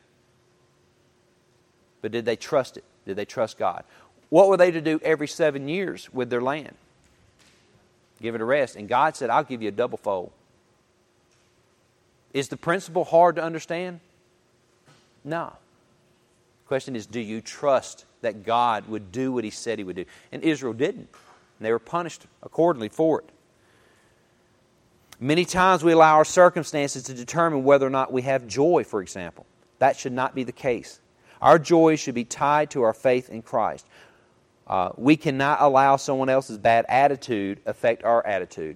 But did they trust it? Did they trust God? What were they to do every 7 years with their land? Give it a rest. And God said, I'll give you a double fold. Is the principle hard to understand? No. The question is, do you trust that God would do what He said He would do? And Israel didn't. And they were punished accordingly for it. Many times we allow our circumstances to determine whether or not we have joy, for example. That should not be the case. Our joy should be tied to our faith in Christ. We cannot allow someone else's bad attitude affect our attitude.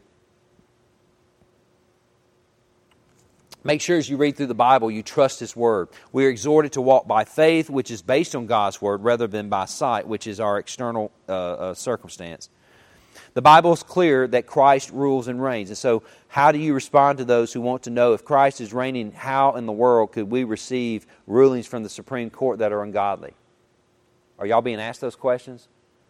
Make sure as you read through the Bible, you trust His Word. We are exhorted to walk by faith, which is based on God's Word, rather than by sight, which is our external circumstance. The Bible is clear that Christ rules and reigns. And so how do you respond to those who want to know if Christ is reigning, how in the world could we receive rulings from the Supreme Court that are ungodly? Are y'all being asked those questions?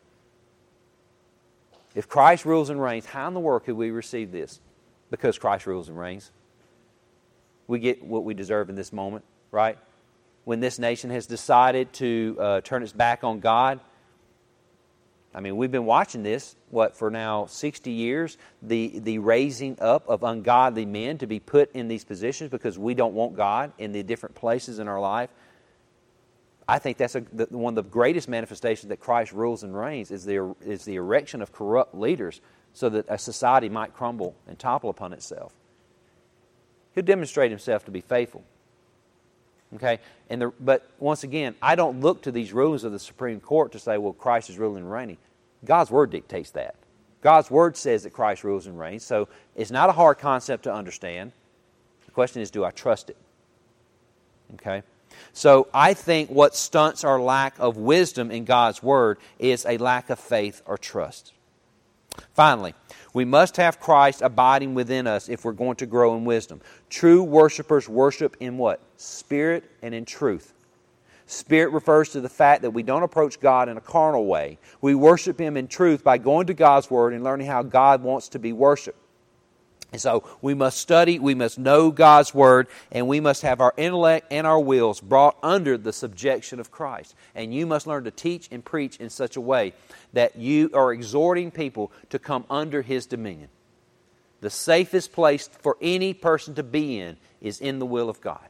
If Christ rules and reigns, how in the world could we receive this? Because Christ rules and reigns. We get what we deserve in this moment, right? When this nation has decided to turn its back on God. I mean, we've been watching this, for now 60 years, the raising up of ungodly men to be put in these positions because we don't want God in the different places in our life. I think that's one of the greatest manifestations that Christ rules and reigns is the erection of corrupt leaders so that a society might crumble and topple upon itself. He'll demonstrate Himself to be faithful. Okay? But once again, I don't look to these rulings of the Supreme Court to say, well, Christ is ruling and reigning. God's Word dictates that. God's Word says that Christ rules and reigns, so it's not a hard concept to understand. The question is, do I trust it? Okay? So I think what stunts our lack of wisdom in God's Word is a lack of faith or trust. Finally, We must have Christ abiding within us if we're going to grow in wisdom. True worshipers worship in what? Spirit and in truth. Spirit refers to the fact that we don't approach God in a carnal way. We worship Him in truth by going to God's Word and learning how God wants to be worshiped. And so we must study, we must know God's Word, and we must have our intellect and our wills brought under the subjection of Christ. And you must learn to teach and preach in such a way that you are exhorting people to come under His dominion. The safest place for any person to be in is in the will of God.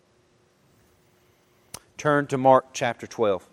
Turn to Mark chapter 12.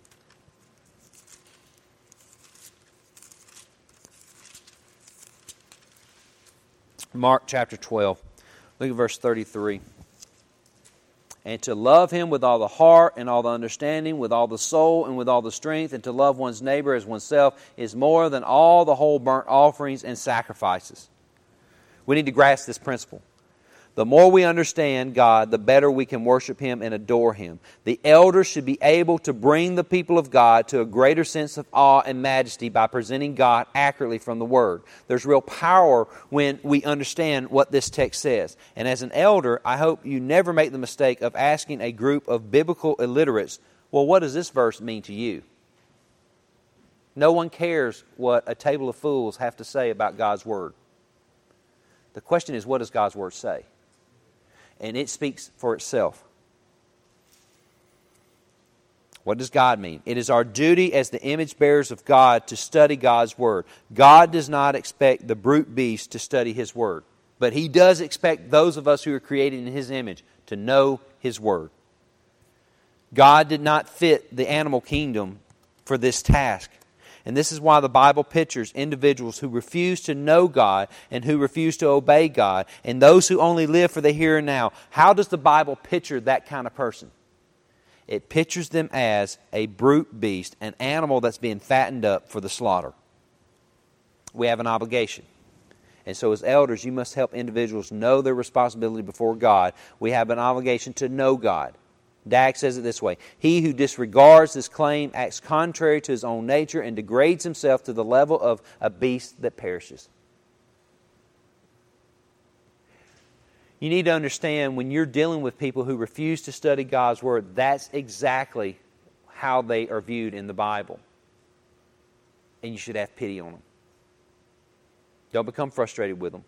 Mark chapter 12. Look at verse 33. And to love Him with all the heart and all the understanding, with all the soul and with all the strength, and to love one's neighbor as oneself is more than all the whole burnt offerings and sacrifices. We need to grasp this principle. The more we understand God, the better we can worship Him and adore Him. The elders should be able to bring the people of God to a greater sense of awe and majesty by presenting God accurately from the Word. There's real power when we understand what this text says. And as an elder, I hope you never make the mistake of asking a group of biblical illiterates, well, what does this verse mean to you? No one cares what a table of fools have to say about God's Word. The question is, what does God's Word say? And it speaks for itself. What does God mean? It is our duty as the image bearers of God to study God's Word. God does not expect the brute beast to study His Word. But He does expect those of us who are created in His image to know His Word. God did not fit the animal kingdom for this task. And this is why the Bible pictures individuals who refuse to know God and who refuse to obey God, and those who only live for the here and now. How does the Bible picture that kind of person? It pictures them as a brute beast, an animal that's being fattened up for the slaughter. We have an obligation. And so as elders, you must help individuals know their responsibility before God. We have an obligation to know God. Dag says it this way: he who disregards this claim acts contrary to his own nature and degrades himself to the level of a beast that perishes. You need to understand, when you're dealing with people who refuse to study God's Word, that's exactly how they are viewed in the Bible. And you should have pity on them. Don't become frustrated with them.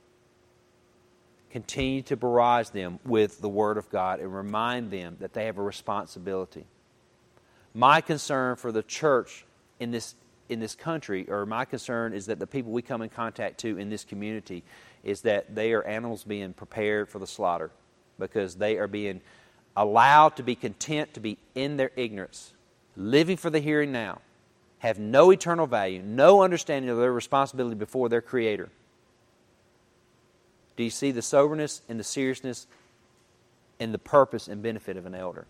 Continue to barrage them with the Word of God and remind them that they have a responsibility. My concern for the church in this country, or my concern is that the people we come in contact to in this community, is that they are animals being prepared for the slaughter because they are being allowed to be content to be in their ignorance, living for the here and now, have no eternal value, no understanding of their responsibility before their Creator. Do you see the soberness and the seriousness and the purpose and benefit of an elder?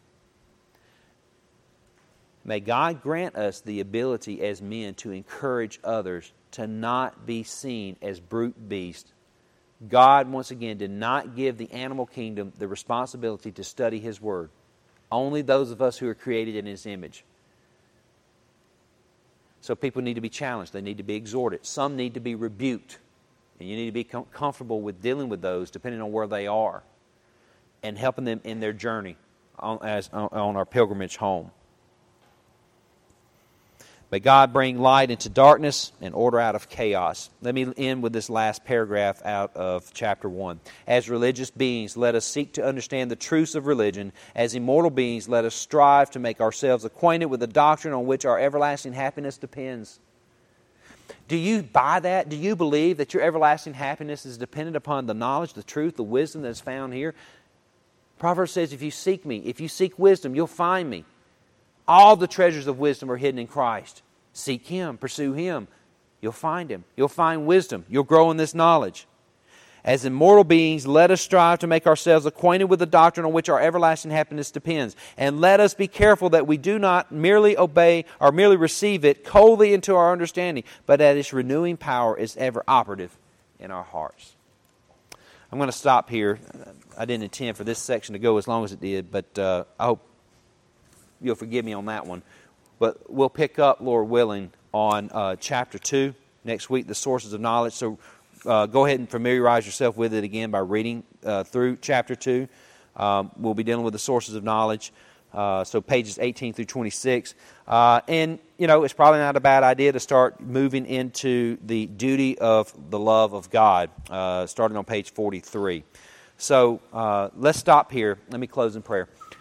May God grant us the ability as men to encourage others to not be seen as brute beasts. God, once again, did not give the animal kingdom the responsibility to study His Word. Only those of us who are created in His image. So people need to be challenged. They need to be exhorted. Some need to be rebuked. And you need to be comfortable with dealing with those depending on where they are and helping them in their journey on our pilgrimage home. May God bring light into darkness and order out of chaos. Let me end with this last paragraph out of chapter 1. As religious beings, let us seek to understand the truths of religion. As immortal beings, let us strive to make ourselves acquainted with the doctrine on which our everlasting happiness depends. Do you buy that? Do you believe that your everlasting happiness is dependent upon the knowledge, the truth, the wisdom that is found here? Proverbs says, if you seek me, if you seek wisdom, you'll find me. All the treasures of wisdom are hidden in Christ. Seek Him, pursue Him. You'll find Him. You'll find wisdom. You'll grow in this knowledge. As immortal beings, let us strive to make ourselves acquainted with the doctrine on which our everlasting happiness depends. And let us be careful that we do not merely obey or merely receive it coldly into our understanding, but that its renewing power is ever operative in our hearts. I'm going to stop here. I didn't intend for this section to go as long as it did, but I hope you'll forgive me on that one. But we'll pick up, Lord willing, on chapter 2. Next week, the sources of knowledge. So go ahead and familiarize yourself with it again by reading through chapter 2. We'll be dealing with the sources of knowledge. So pages 18 through 26. And, it's probably not a bad idea to start moving into the duty of the love of God, starting on page 43. So let's stop here. Let me close in prayer.